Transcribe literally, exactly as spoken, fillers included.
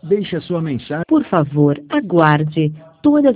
Deixe a sua mensagem. Por favor, aguarde. Todas